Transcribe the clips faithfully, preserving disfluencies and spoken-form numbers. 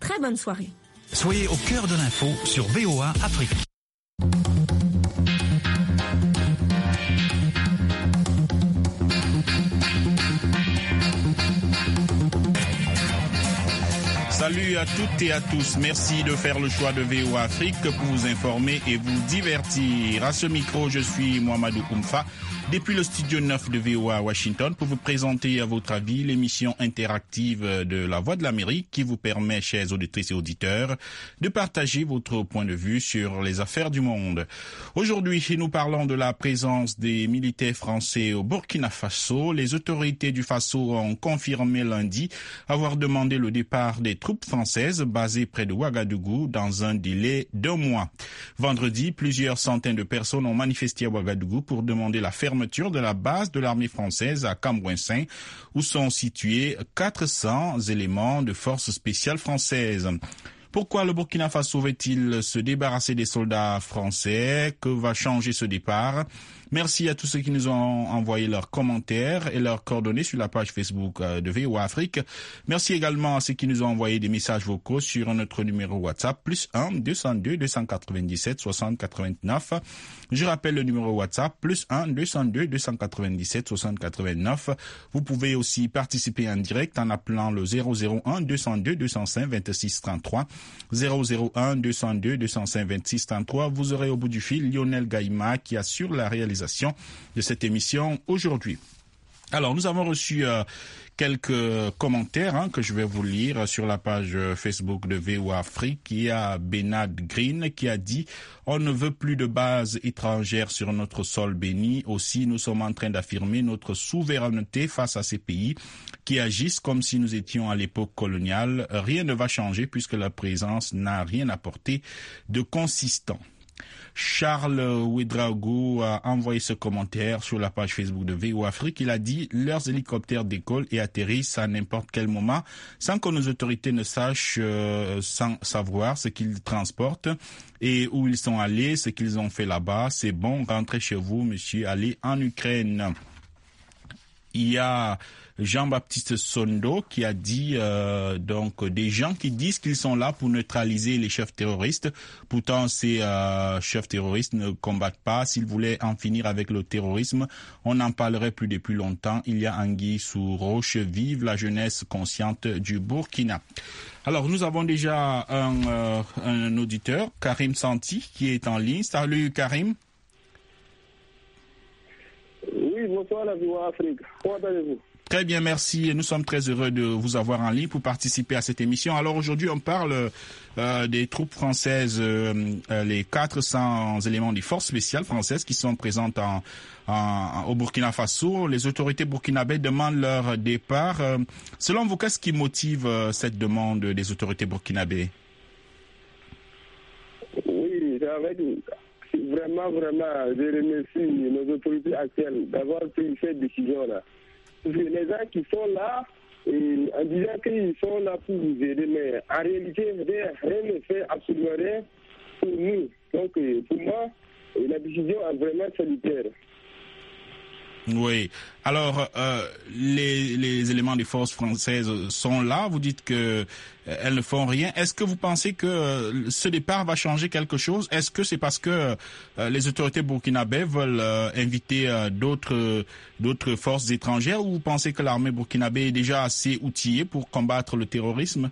Très bonne soirée. Soyez au cœur de l'info sur V O A Afrique. Salut à toutes et à tous. Merci de faire le choix de V O A Afrique pour vous informer et vous divertir. À ce micro, je suis Mohamedou Oumfa, depuis le studio neuf de V O A à Washington, pour vous présenter à votre avis l'émission interactive de La Voix de l'Amérique qui vous permet, chers auditrices et auditeurs, de partager votre point de vue sur les affaires du monde. Aujourd'hui, nous parlons de la présence des militaires français au Burkina Faso. Les autorités du Faso ont confirmé lundi avoir demandé le départ des troupes françaises basées près de Ouagadougou dans un délai d'un mois. Vendredi, plusieurs centaines de personnes ont manifesté à Ouagadougou pour demander la fermeture de la base de l'armée française à Cambouinsin, où sont situés quatre cents éléments de forces spéciales françaises. Pourquoi le Burkina Faso va-t-il se débarrasser des soldats français? Que va changer ce départ? Merci à tous ceux qui nous ont envoyé leurs commentaires et leurs coordonnées sur la page Facebook de V O A Afrique. Merci également à ceux qui nous ont envoyé des messages vocaux sur notre numéro WhatsApp, plus un deux cent deux deux cent quatre-vingt-dix-sept soixante quatre-vingt-neuf. Je rappelle le numéro WhatsApp, plus un deux cent deux deux cent quatre-vingt-dix-sept soixante quatre-vingt-neuf. Vous pouvez aussi participer en direct en appelant le zéro zéro un deux cent deux deux cent cinq vingt-six trente-trois. zéro zéro un deux cent deux deux cent cinq vingt-six trente-trois. Vous aurez au bout du fil Lionel Gaïma qui assure la réalisation de cette émission aujourd'hui. Alors, nous avons reçu euh, quelques commentaires hein, que je vais vous lire sur la page Facebook de V O A Afrique. Il y a Benad Green qui a dit « On ne veut plus de bases étrangères sur notre sol béni. Aussi, nous sommes en train d'affirmer notre souveraineté face à ces pays qui agissent comme si nous étions à l'époque coloniale. Rien ne va changer puisque la présence n'a rien apporté de consistant. » Charles Ouedraogo a envoyé ce commentaire sur la page Facebook de V O A Afrique. Il a dit « Leurs hélicoptères décollent et atterrissent à n'importe quel moment sans que nos autorités ne sachent euh, sans savoir ce qu'ils transportent et où ils sont allés, ce qu'ils ont fait là-bas. C'est bon, rentrez chez vous, monsieur, allez en Ukraine. » Il y a Jean-Baptiste Sondo qui a dit euh, donc des gens qui disent qu'ils sont là pour neutraliser les chefs terroristes. Pourtant, ces euh, chefs terroristes ne combattent pas. S'ils voulaient en finir avec le terrorisme, on n'en parlerait plus depuis longtemps. Il y a anguille sous roche. Vive la jeunesse consciente du Burkina. Alors, nous avons déjà un, euh, un auditeur, Karim Santi, qui est en ligne. Salut Karim. Oui, bonsoir la V O A Afrique. Comment allez-vous? Très bien, merci. Nous sommes très heureux de vous avoir en ligne pour participer à cette émission. Alors aujourd'hui, on parle euh, des troupes françaises, euh, les quatre cents éléments des forces spéciales françaises qui sont présentes en, en, au Burkina Faso. Les autorités burkinabées demandent leur départ. Euh, selon vous, qu'est-ce qui motive euh, cette demande des autorités burkinabées? Oui, c'est avec... Vraiment, vraiment, je remercie nos autorités actuelles d'avoir pris cette décision-là. Les gens qui sont là, et en disant qu'ils sont là pour vous aider, mais en réalité, rien, rien ne fait absolument rien pour nous. Donc, pour moi, la décision est vraiment salutaire. Oui. Alors, euh, les, les éléments des forces françaises sont là. Vous dites que euh, elles ne font rien. Est-ce que vous pensez que euh, ce départ va changer quelque chose? Est-ce que c'est parce que euh, les autorités burkinabées veulent euh, inviter euh, d'autres d'autres forces étrangères, ou vous pensez que l'armée burkinabé est déjà assez outillée pour combattre le terrorisme?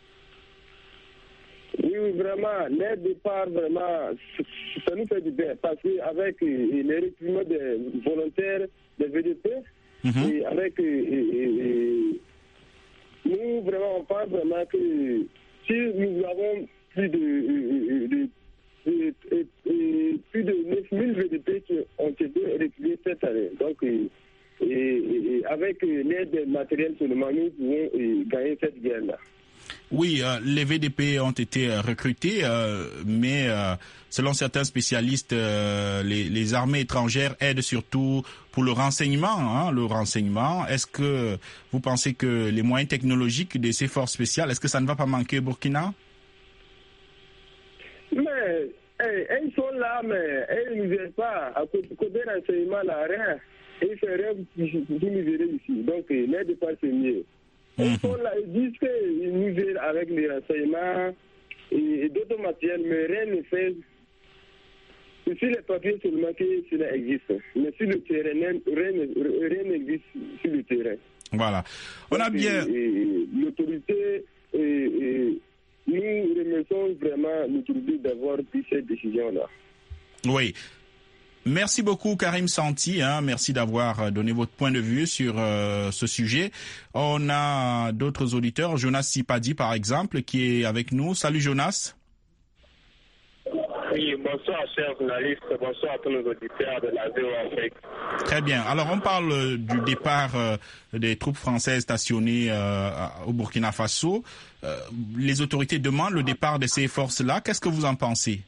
Oui, oui, vraiment, les départs, vraiment, ça nous fait du bien, parce qu'avec les recrutements des volontaires des V D P, mm-hmm. et avec, et, et, et, nous, vraiment, on pense vraiment que si nous avons plus de, de, de, de, de plus de neuf mille V D P qui ont été recrutés cette année, donc, et, et, et avec l'aide matérielle seulement, nous pouvons gagner cette guerre-là. Oui, euh, les V D P ont été euh, recrutés, euh, mais euh, selon certains spécialistes, euh, les, les armées étrangères aident surtout pour le renseignement. Hein, le renseignement. Est-ce que vous pensez que les moyens technologiques de ces forces spéciales, est-ce que ça ne va pas manquer au Burkina? Mais hey, ils sont là, mais ils ne nous aident pas. À côté, côté renseignement, là, rien. Ils ne font rien pour nous aider ici. Donc, l'aide pas, c'est mieux. Ils, sont là, ils disent qu'ils nous aident avec les renseignements et, et d'autres matériels, mais rien ne fait. C'est sur les papiers seulement que cela existe. Mais sur le terrain, rien n'existe sur le terrain. Voilà. On a bien... L'autorité, et, et, nous remercions vraiment l'autorité d'avoir pris cette décision-là. Oui. Merci beaucoup Karim Santi, hein. Merci d'avoir donné votre point de vue sur euh, ce sujet. On a d'autres auditeurs, Jonas Sipadi par exemple, qui est avec nous. Salut Jonas. Oui, bonsoir chers journalistes, bonsoir à tous nos auditeurs de la V O A Afrique. Très bien. Alors on parle euh, du départ euh, des troupes françaises stationnées euh, au Burkina Faso. Euh, les autorités demandent le départ de ces forces-là. Qu'est-ce que vous en pensez?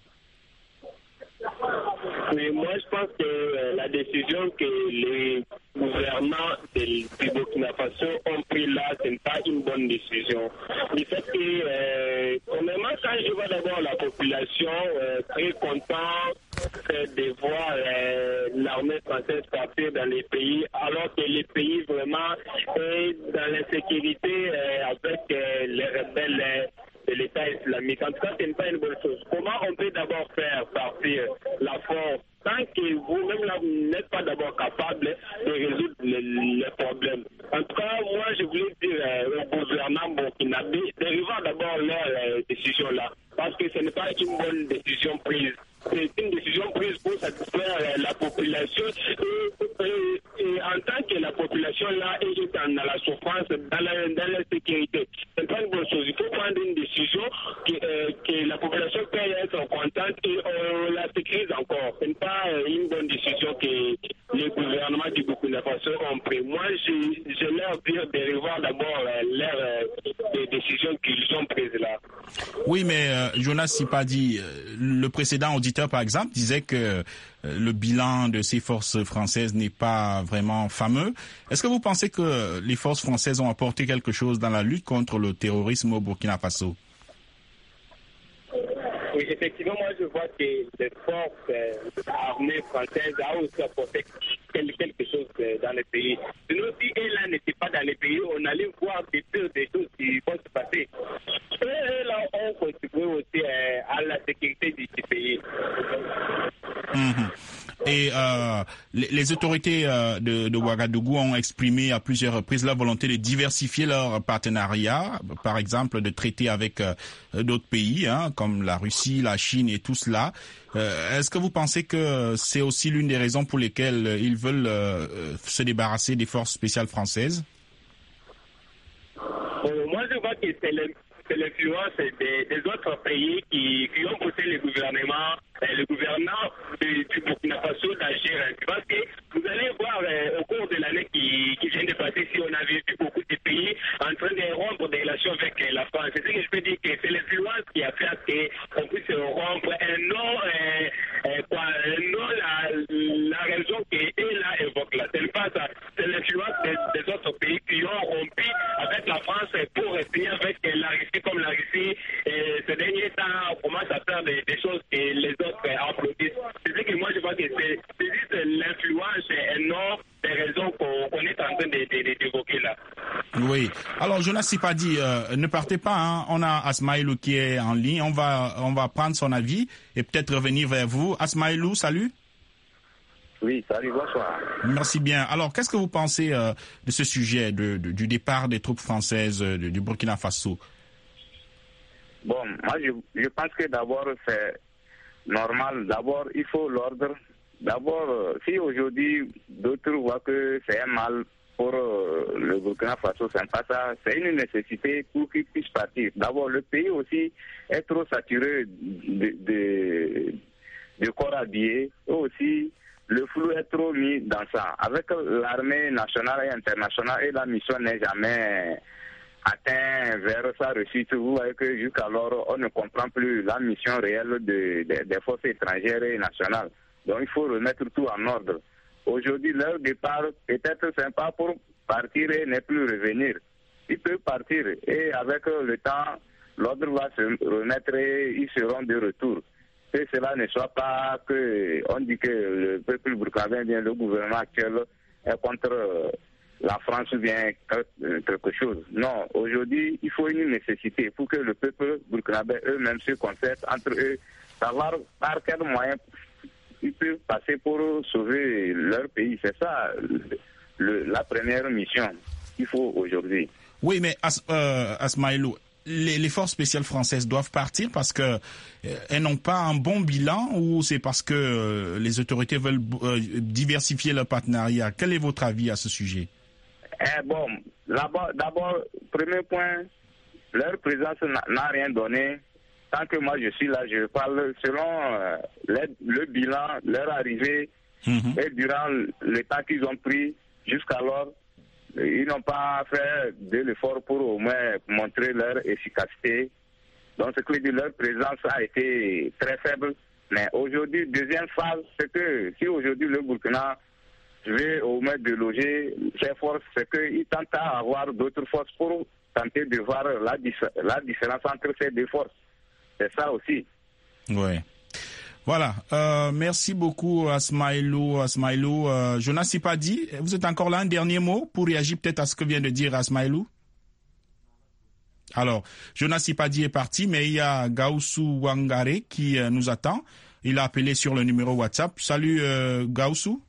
Oui, moi je pense que euh, la décision que les gouvernements du Burkina Faso ont pris là, ce n'est pas une bonne décision. Du fait que, euh, premièrement, quand je vois d'abord la population euh, très contente de voir euh, l'armée française partir dans les pays, alors que les pays vraiment est dans l'insécurité euh, avec euh, les rebelles euh, de l'État islamique. En tout cas, ce n'est pas une bonne chose. Comment on peut d'abord faire partir la force tant que vous-même là, vous n'êtes pas d'abord capable de résoudre les, les problèmes? En tout cas, moi, je voulais dire euh, au gouvernement burkinabé de revoir d'abord leur euh, décision là, parce que ce n'est pas une bonne décision prise. C'est une décision prise pour satisfaire euh, la population et, et, et en tant que la population là est dans la souffrance, dans la, dans la sécurité. Ce n'est pas une bonne chose. Il faut prendre une décision que, euh, que la population peut être contente et on la sécurise encore. Ce n'est pas euh, une bonne décision que les gouvernements du Burkina Faso ont pris. Moi, je, je leur dire de revoir d'abord euh, leurs euh, décisions qu'ils ont prises là. Oui, mais euh, Jonas Sipadi, euh, le précédent auditeur, par exemple, disait que euh, le bilan de ces forces françaises n'est pas vraiment fameux. Est-ce que vous pensez que les forces françaises ont apporté quelque chose dans la lutte contre le terrorisme au Burkina Faso? Oui, effectivement, moi je vois que les forces euh, armées françaises ont aussi apporté quelque chose euh, dans le pays. Sinon, si elles là n'étaient pas dans le pays, on allait voir des, des choses qui vont se passer. Et elles là ont contribué aussi euh, à la sécurité du, du pays. Mmh. Et euh, les, les autorités euh, de, de Ouagadougou ont exprimé à plusieurs reprises leur volonté de diversifier leur partenariat, par exemple de traiter avec euh, d'autres pays, hein, comme la Russie, la Chine et tout cela. Euh, est-ce que vous pensez que c'est aussi l'une des raisons pour lesquelles ils veulent euh, se débarrasser des forces spéciales françaises? Euh, moi, je vois que c'est le c'est l'influence des, des autres pays qui, qui ont poussé le gouvernement, euh, le gouvernement du, du Burkina Faso d'agir. Parce que vous allez voir euh, au cours de l'année qui, qui vient de passer, si on avait vu beaucoup de pays en train de rompre des relations avec euh, la France. C'est ce que je peux dire, que c'est l'influence qui a fait qu'on puisse rompre un nom, euh, euh, quoi, un nom la, la raison qu'elle là évoque là. C'est pas ça. C'est l'influence des, des autres pays qui ont rompu avec la France pour signer avec la Russie, comme la Russie, et ce dernier temps, on commence à faire des, des choses que les autres applaudissent. C'est ce que moi je vois que c'est, c'est juste l'influence et non des raisons qu'on, qu'on est en train de, de, de, d'évoquer là. Oui. Alors, Jonas Sipadi, euh, ne partez pas, hein. On a Asmaïlou qui est en ligne. On va, on va prendre son avis et peut-être revenir vers vous. Asmaïlou, salut. Oui, salut, bonsoir. Merci bien. Alors, qu'est-ce que vous pensez euh, de ce sujet, de, de, du départ des troupes françaises euh, de, du Burkina Faso? Bon, moi, je, je pense que d'abord, c'est normal. D'abord, il faut l'ordre. D'abord, euh, si aujourd'hui, d'autres voient que c'est un mal pour euh, le Burkina Faso, c'est pas ça. C'est une nécessité pour qu'ils puissent partir. D'abord, le pays aussi est trop saturé de, de, de corps habillés. Et aussi, le flou est trop mis dans ça. Avec l'armée nationale et internationale, et la mission n'est jamais atteint vers sa réussite. Vous voyez que jusqu'alors, on ne comprend plus la mission réelle de, de, des forces étrangères et nationales. Donc il faut remettre tout en ordre. Aujourd'hui, leur départ peut-être sympa pour partir et ne plus revenir. Ils peuvent partir et avec le temps, l'ordre va se remettre et ils seront de retour. Que cela ne soit pas que on dit que le peuple burkinabé, bien le gouvernement actuel est contre la France ou bien quelque chose. Non, aujourd'hui, il faut une nécessité pour que le peuple burkinabé eux-mêmes se concertent entre eux, savoir par quels moyens ils peuvent passer pour sauver leur pays. C'est ça le, la première mission qu'il faut aujourd'hui. Oui, mais As, euh, Asmaïlou, les, les forces spéciales françaises doivent partir parce que euh, elles n'ont pas un bon bilan ou c'est parce que euh, les autorités veulent euh, diversifier leur partenariat? Quel est votre avis à ce sujet? Eh bon, d'abord, d'abord, premier point, leur présence n'a, n'a rien donné. Tant que moi je suis là, je parle selon euh, le, le bilan, leur arrivée mm-hmm. et durant le temps qu'ils ont pris jusqu'alors. Ils n'ont pas fait de l'effort pour au moins montrer leur efficacité. Donc, ce que je dis, leur présence a été très faible. Mais aujourd'hui, deuxième phase, c'est que si aujourd'hui le Burkina veut au moins déloger ses forces, c'est qu'ils tentent à avoir d'autres forces pour tenter de voir la, dif- la différence entre ces deux forces. C'est ça aussi. Oui. Voilà, euh, merci beaucoup Asmaïlou. Asmaïlou, euh, Jonas Sipadi, vous êtes encore là, un dernier mot pour réagir peut-être à ce que vient de dire Asmaïlou? Alors, Jonas Sipadi est parti, mais il y a Gaussou Wangare qui euh, nous attend. Il a appelé sur le numéro WhatsApp. Salut euh, Gaussou.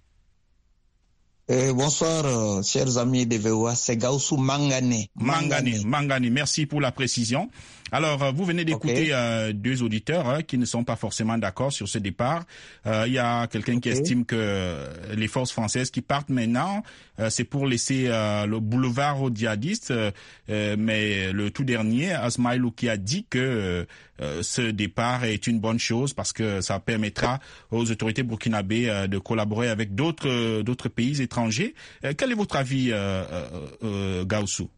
Euh, bonsoir, euh, chers amis de V O A, c'est Gaussou Mangane. Mangane, Mangane, merci pour la précision. Alors, euh, vous venez d'écouter okay. euh, deux auditeurs hein, qui ne sont pas forcément d'accord sur ce départ. Euh, il y a quelqu'un okay. qui estime que les forces françaises qui partent maintenant, euh, c'est pour laisser euh, le boulevard aux djihadistes. Euh, euh, mais le tout dernier, Asmaïlou, qui a dit que euh, ce départ est une bonne chose parce que ça permettra aux autorités burkinabées euh, de collaborer avec d'autres euh, d'autres pays étrangers. Euh, quel est votre avis, euh, euh, euh, Gaussou?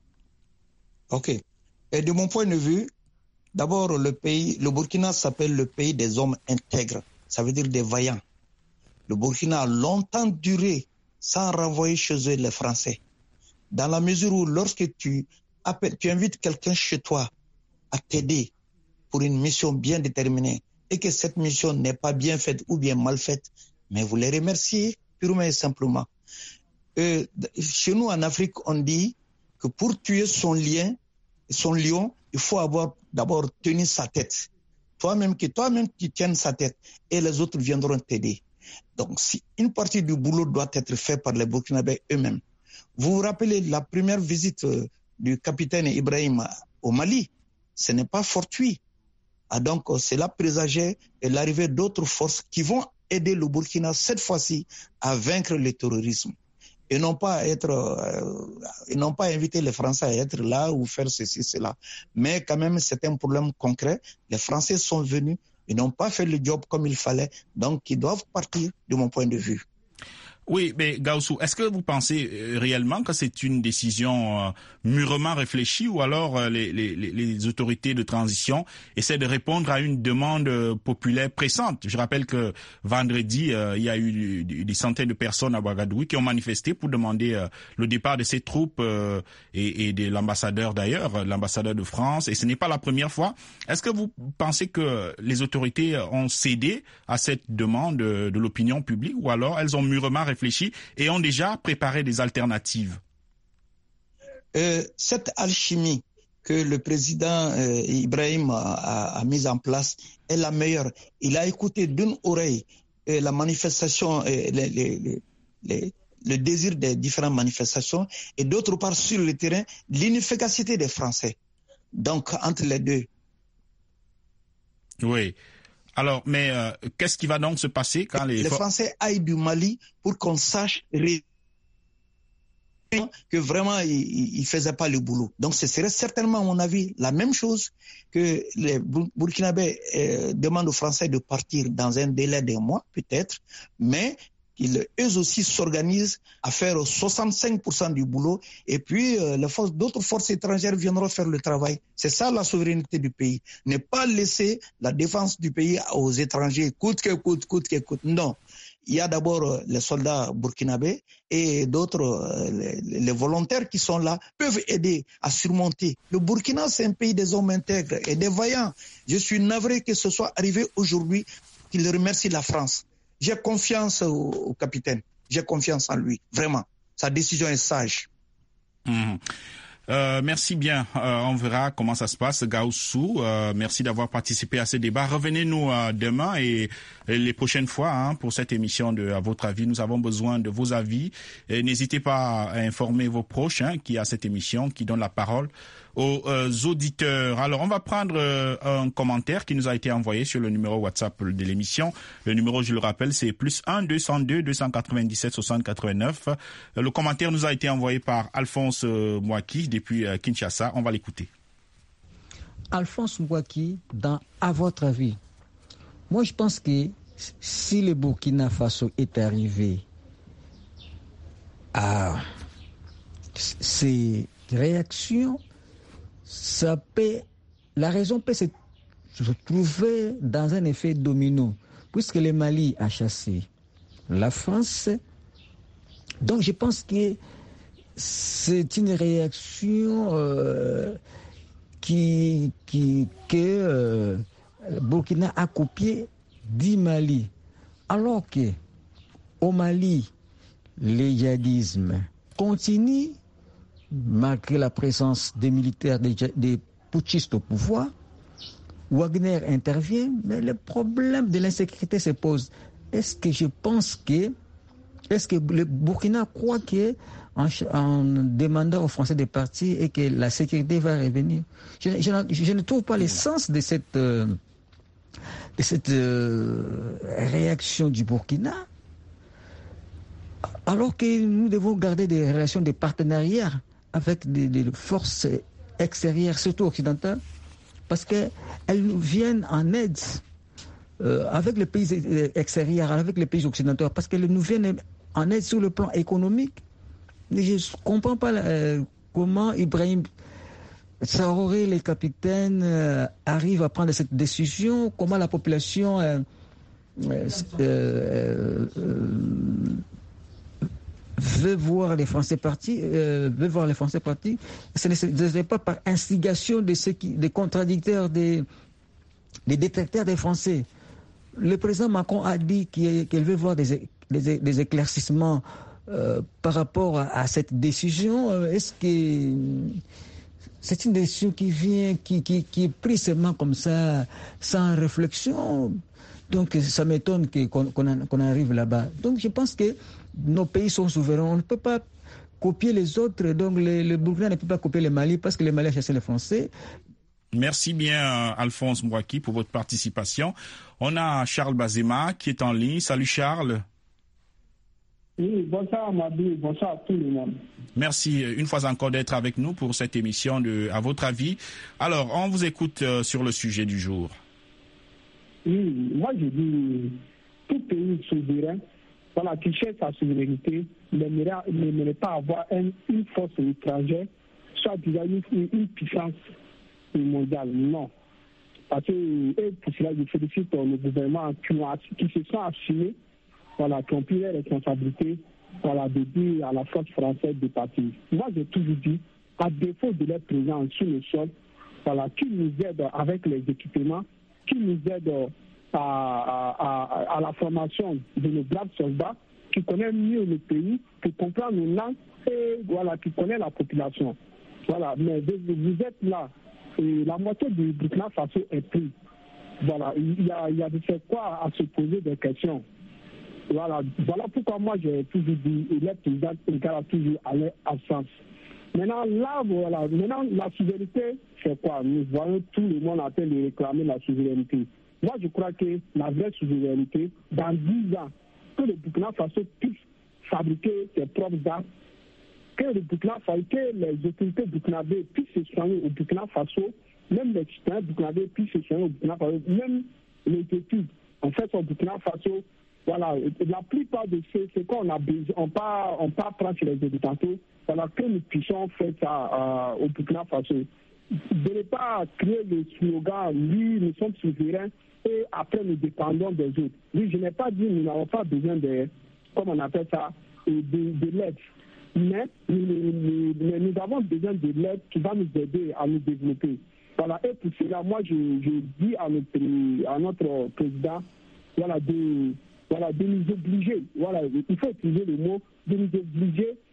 Ok. Et de mon point de vue, d'abord, le pays, le Burkina s'appelle le pays des hommes intègres. Ça veut dire des vaillants. Le Burkina a longtemps duré sans renvoyer chez eux les Français. Dans la mesure où lorsque tu appelles, tu invites quelqu'un chez toi à t'aider pour une mission bien déterminée et que cette mission n'est pas bien faite ou bien mal faite, mais vous les remerciez purement et simplement. Euh, chez nous en Afrique, on dit que pour tuer son lien, son lion, il faut avoir d'abord tenu sa tête. Toi-même, que toi-même tu tiennes sa tête et les autres viendront t'aider. Donc, si une partie du boulot doit être faite par les Burkinabés eux-mêmes. Vous vous rappelez la première visite du capitaine Ibrahim au Mali, ce n'est pas fortuit. Ah, donc, cela présageait l'arrivée d'autres forces qui vont aider le Burkina cette fois-ci à vaincre le terrorisme. Et non pas être, euh, et non pas inviter les Français à être là ou faire ceci, cela. Mais quand même, c'est un problème concret. Les Français sont venus, ils n'ont pas fait le job comme il fallait, donc ils doivent partir de mon point de vue. Oui, mais Gaussou, est-ce que vous pensez réellement que c'est une décision euh, mûrement réfléchie ou alors euh, les, les, les autorités de transition essaient de répondre à une demande euh, populaire pressante? Je rappelle que vendredi, euh, il y a eu des centaines de personnes à Ouagadougou qui ont manifesté pour demander euh, le départ de ces troupes euh, et, et de l'ambassadeur d'ailleurs, l'ambassadeur de France, et ce n'est pas la première fois. Est-ce que vous pensez que les autorités ont cédé à cette demande de, de l'opinion publique ou alors elles ont mûrement réfléchi et ont déjà préparé des alternatives? Euh, cette alchimie que le président euh, Ibrahim a, a, a mise en place est la meilleure. Il a écouté d'une oreille euh, la manifestation, euh, les, les, les, le désir des différentes manifestations et d'autre part sur le terrain, l'inefficacité des Français. Donc, entre les deux. Oui. Alors, mais euh, qu'est-ce qui va donc se passer quand les... Les Français aillent du Mali pour qu'on sache que vraiment, ils ne faisaient pas le boulot. Donc, ce serait certainement, à mon avis, la même chose que les Burkinabés euh, demandent aux Français de partir dans un délai d'un mois, peut-être, mais qu'ils, eux aussi, s'organisent à faire soixante-cinq pour cent du boulot et puis euh, les forces, d'autres forces étrangères viendront faire le travail. C'est ça la souveraineté du pays. Ne pas laisser la défense du pays aux étrangers, coûte que coûte, coûte que coûte. Non. Il y a d'abord les soldats burkinabés et d'autres, les, les volontaires qui sont là, peuvent aider à surmonter. Le Burkina, c'est un pays des hommes intègres et des vaillants. Je suis navré que ce soit arrivé aujourd'hui qu'il remercie la France. J'ai confiance au, au capitaine. J'ai confiance en lui. Vraiment. Sa décision est sage. Mmh. Euh, merci bien. Euh, on verra comment ça se passe. Gaussou, euh, merci d'avoir participé à ce débat. Revenez-nous euh, demain et, et les prochaines fois hein, pour cette émission de À votre avis. Nous avons besoin de vos avis. Et n'hésitez pas à informer vos proches hein, qui a cette émission, qui donne la parole aux euh, auditeurs. Alors, on va prendre euh, un commentaire qui nous a été envoyé sur le numéro WhatsApp de l'émission. Le numéro, je le rappelle, c'est plus un deux cent deux deux cent quatre-vingt-dix-sept soixante quatre-vingt-neuf. Le commentaire nous a été envoyé par Alphonse euh, Mouaki depuis euh, Kinshasa. On va l'écouter. Alphonse Mouaki, dans À votre avis, moi je pense que si le Burkina Faso est arrivé à ces réactions, ça peut, la raison peut se trouver dans un effet domino, puisque le Mali a chassé la France. Donc je pense que c'est une réaction euh, qui, qui, que euh, Burkina a copié du Mali. Alors que au Mali, le djihadisme continue malgré la présence des militaires, des, des putschistes au pouvoir. Wagner intervient, mais le problème de l'insécurité se pose. Est-ce que je pense que, est-ce que le Burkina croit que en, en demandant aux Français de partir et que la sécurité va revenir? Je, je, je ne trouve pas le sens de cette, euh, de cette euh, réaction du Burkina, alors que nous devons garder des relations de partenariat avec des, des forces extérieures, surtout occidentales, parce qu'elles nous viennent en aide euh, avec les pays extérieurs, avec les pays occidentaux, parce qu'elles nous viennent en aide sur le plan économique. Et je ne comprends pas euh, comment Ibrahim Traoré, les capitaines, euh, arrivent à prendre cette décision, comment la population euh, euh, euh, euh, veut voir les Français partir, euh, veut voir les Français partir. Ce n'est pas par instigation de ceux qui, des contradicteurs, des, des détracteurs des Français. Le président Macron a dit qu'il qu'il veut voir des, des, des éclaircissements euh, par rapport à, à cette décision. Est-ce que c'est une décision qui vient, qui, qui, qui est prise seulement comme ça, sans réflexion? Donc ça m'étonne qu'on qu'on qu'on arrive là-bas. Donc je pense que nos pays sont souverains. On ne peut pas copier les autres. Donc le, le Burkina ne peut pas copier le Mali parce que le Mali a chassé les Français. Merci bien Alphonse Mouaki pour votre participation. On a Charles Bazema qui est en ligne. Salut Charles. Oui, bonsoir Amadou, bonsoir à tout le monde. Merci une fois encore d'être avec nous pour cette émission de À votre avis. Alors, on vous écoute sur le sujet du jour. Oui, moi je dis, tout pays souverain, voilà, qui cherche sa souveraineté, n'aimerait pas avoir un, une force étrangère, soit déjà une, une puissance mondiale. Non. Parce que, et pour cela, je félicite le gouvernement qui, ont, qui se sont assumés, voilà, qui ont pris les responsabilités, voilà, de dire à la force française de partir. Moi, j'ai toujours dit, à défaut de leur présence sur le sol, voilà, qui nous aide avec les équipements, qui nous aide à, à, à, à la formation de nos braves soldats, qui connaissent mieux le pays, qui comprennent nos langues et voilà, qui connaissent la population. Voilà, mais vous êtes là, et la moitié du Burkina Faso est prise. Voilà, il y a, il y a de faire quoi à se poser des questions. Voilà, voilà pourquoi moi j'ai toujours dit, et les présidents a toujours à leur absence. Maintenant, là, voilà, maintenant, la souveraineté, c'est quoi? Nous voyons tout le monde en train de réclamer la souveraineté. Moi, je crois que la vraie souveraineté, dans dix ans, que le Burkina Faso puisse fabriquer ses propres armes, que le Burkina Faso, que les autorités burkinabées puissent se soigner au Burkina Faso, même les citoyens burkinabés puissent se soigner au Burkina Faso, même les études, en fait, au Burkina Faso. Voilà, la plupart de ceux, ce qu'on a besoin, on part, on part prendre chez les habitants, voilà, que nous puissions faire ça euh, au Burkina Faso. De ne pas créer le slogan, oui, nous sommes souverains, et après nous dépendons des autres. Oui, je n'ai pas dit nous n'avons pas besoin de, comme on appelle ça, de, de l'aide. Mais nous, nous, nous, nous avons besoin de l'aide qui va nous aider à nous développer. Voilà, et pour cela, moi, je, je dis à notre, à notre président, voilà, de... Voilà, de nous obliger, voilà, il faut utiliser le mot, de nous obliger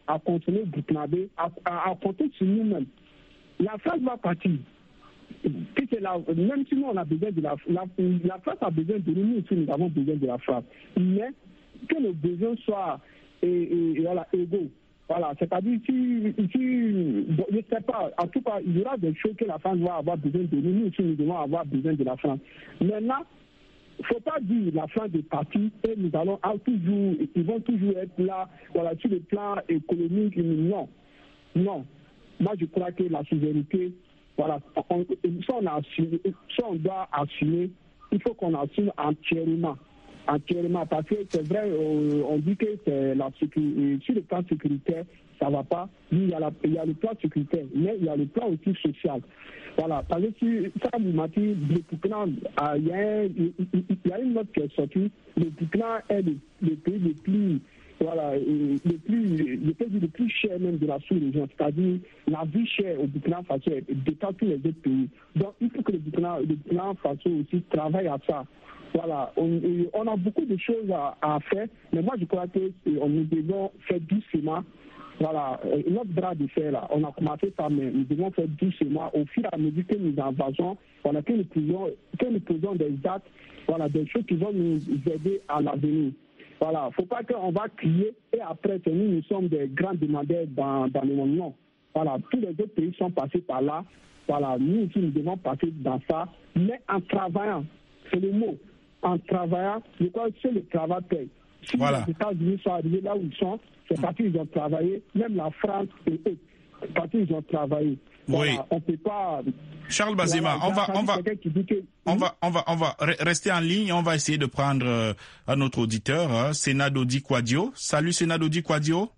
à continuer Burkinabé, à, à, à compter sur nous-mêmes. La France va partir. La, même si nous on a besoin de la, la, la France a besoin de nous, nous aussi nous avons besoin de la France. Mais que nos besoins soient et, et, et, voilà, égaux. Voilà, c'est-à-dire si, si bon, je ne sais pas, en tout cas, il y aura des choses que la France va avoir besoin de nous, nous aussi nous devons avoir besoin de la France. Maintenant, il ne faut pas dire la France est partie et nous allons toujours, ils vont toujours être là, voilà, sur le plan économique. Non, non. Moi, je crois que la souveraineté, voilà, on, ça, on a assumé, ça on doit assumer, il faut qu'on assume entièrement. Entièrement, parce que c'est vrai, euh, on dit que c'est la sécurité, sur le plan sécuritaire, ça ne va pas. Il y, a la, il y a le plan sécuritaire, mais il y a le plan aussi social. Voilà, parce que si ça vous m'a dit, le Burkina, il y, a, il, il y a une note qui est sortie, le Burkina est le, le pays le plus, voilà, le plus, le pays le plus cher même de la sous-région, c'est-à-dire la vie chère au Burkina Faso dépasse tous les autres pays. Donc il faut que le Burkina, le Burkina Faso aussi travaille à ça. Voilà, on, on a beaucoup de choses à, à faire, mais moi je crois que nous devons faire doucement. Voilà, notre bras de fer là, on a commencé ça, mais nous devons faire doucement au fur et à mesure que nous envageons, voilà, que nous posons, que nous posons des dates, voilà, des choses qui vont nous aider à l'avenir. Voilà, il ne faut pas qu'on va crier et après que nous, nous sommes des grands demandeurs dans, dans le monde. Non. Voilà, tous les autres pays sont passés par là. Voilà, nous aussi nous devons passer dans ça, mais en travaillant, c'est le mot. En travaillant, je crois que c'est le travail paye. Si voilà. Les États-Unis sont arrivés là où ils sont, c'est parce qu'ils ont travaillé, même la France et eux, c'est parce qu'ils ont travaillé. Voilà, oui. On peut pas. Charles Bazema, voilà, on va, on va, que... on va, on va, on va rester en ligne. On va essayer de prendre euh, un autre auditeur, hein, Senadodi Kwadio. Salut Senadodi Kwadio.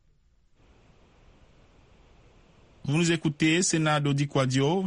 Vous nous écoutez, Senadodi Kwadio.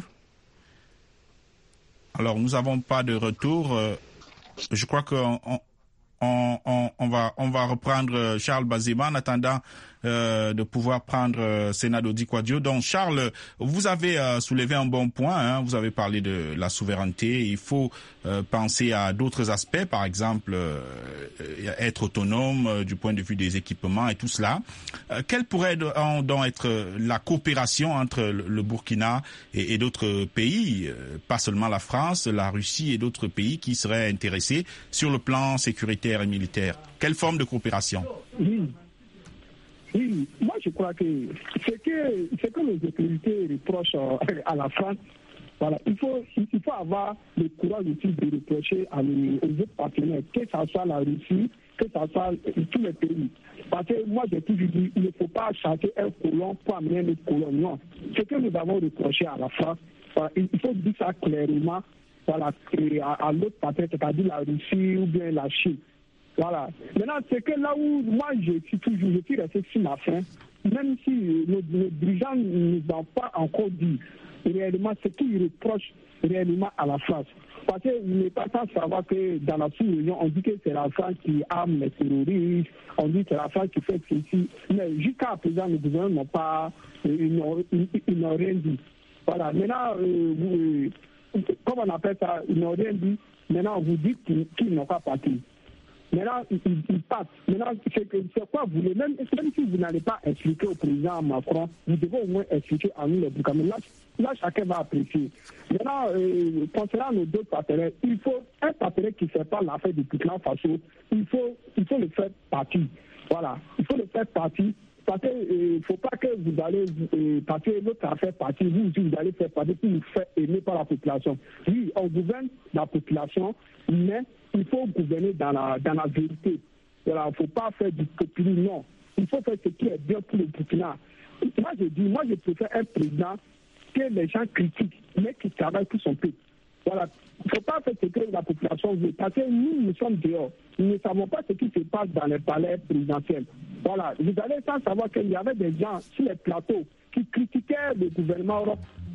Alors, nous n'avons pas de retour. Euh, je crois qu'on on, on, on, on va, on va reprendre Charles Bazema en attendant euh, de pouvoir prendre euh, Senadodi Kwadio. Donc, Charles, vous avez euh, soulevé un bon point. Hein, vous avez parlé de la souveraineté. Il faut euh, penser à d'autres aspects, par exemple, euh, être autonome euh, du point de vue des équipements et tout cela. Euh, quelle pourrait donc être la coopération entre le Burkina et, et d'autres pays, euh, pas seulement la France, la Russie et d'autres pays qui seraient intéressés sur le plan sécuritaire et militaire? Quelle forme de coopération? Oui. Oui, moi je crois que c'est que c'est que les autorités reprochent à la France. Voilà, il faut il faut avoir le courage aussi de reprocher à les, aux autres partenaires, que ce soit la Russie, que ce soit tous les pays. Parce que moi j'ai toujours dit, il ne faut pas chasser un colon pour amener un autre colon. Non, ce que nous avons reproché à la France, voilà, il faut dire ça clairement, voilà, à, à l'autre partenaire, c'est-à-dire la Russie ou bien la Chine. Voilà. Maintenant, c'est que là où moi je suis toujours, je suis resté sur ma faim, même si nos, nos dirigeants ne nous ont pas encore dit réellement ce qu'ils reprochent réellement à la France. Parce qu'il n'est pas sans savoir que dans la sous-région, on dit que c'est la France qui arme les terroristes, on dit que c'est la France qui fait ceci. Mais jusqu'à présent, nos gouvernements n'ont pas, ils n'ont, ils n'ont rien dit. Voilà. Maintenant, euh, vous, comment on appelle ça, ils n'ont rien dit. Maintenant, vous dites qu'ils, qu'ils n'ont pas parti. Maintenant, ils, ils partent. Maintenant, c'est, que, c'est quoi vous voulez, même, même si vous n'allez pas expliquer au président Macron, vous devez au moins expliquer à nous les Burkinabés. Là, là, chacun va apprécier. Maintenant, euh, concernant nos deux partenaires, il faut un partenaire qui ne fait pas l'affaire du Burkina Faso, il faut, il faut le faire partie. Voilà, il faut le faire partie. Parce qu'il ne euh, faut pas que vous allez, euh, parce que l'autre a fait partie, vous aussi vous allez faire partie pour vous faire aimer par la population. Oui, on gouverne la population, mais il faut gouverner dans la, dans la vérité. Voilà, il ne faut pas faire du populisme, non. Il faut faire ce qui est bien pour le Burkina. Moi, je dis, moi, je préfère un président que les gens critiquent, mais qui travaille pour son peuple. Voilà. Il ne faut pas faire ce que la population veut. Parce que nous, nous sommes dehors. Nous ne savons pas ce qui se passe dans les palais présidentiels. Voilà. Vous allez sans savoir qu'il y avait des gens sur les plateaux qui critiquaient le gouvernement Europe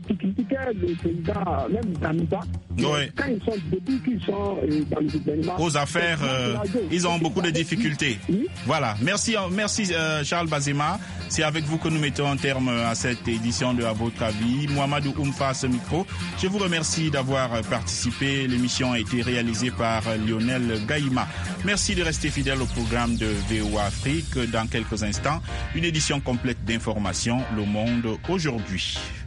qui critiquaient le président, même Damiba, ouais. quand ils sont, depuis qu'ils sont euh, dans le gouvernement... Aux affaires, euh, ils ont beaucoup de difficultés. Oui. Voilà. Merci, merci euh, Charles Bazema. C'est avec vous que nous mettons un terme à cette édition de À votre avis. Mohamedou Oumfa à ce micro. Je vous remercie d'avoir participé. L'émission a été réalisée par Lionel Gaïma. Merci de rester fidèle au programme de V O A Afrique. Dans quelques instants, une édition complète d'informations, Le Monde aujourd'hui.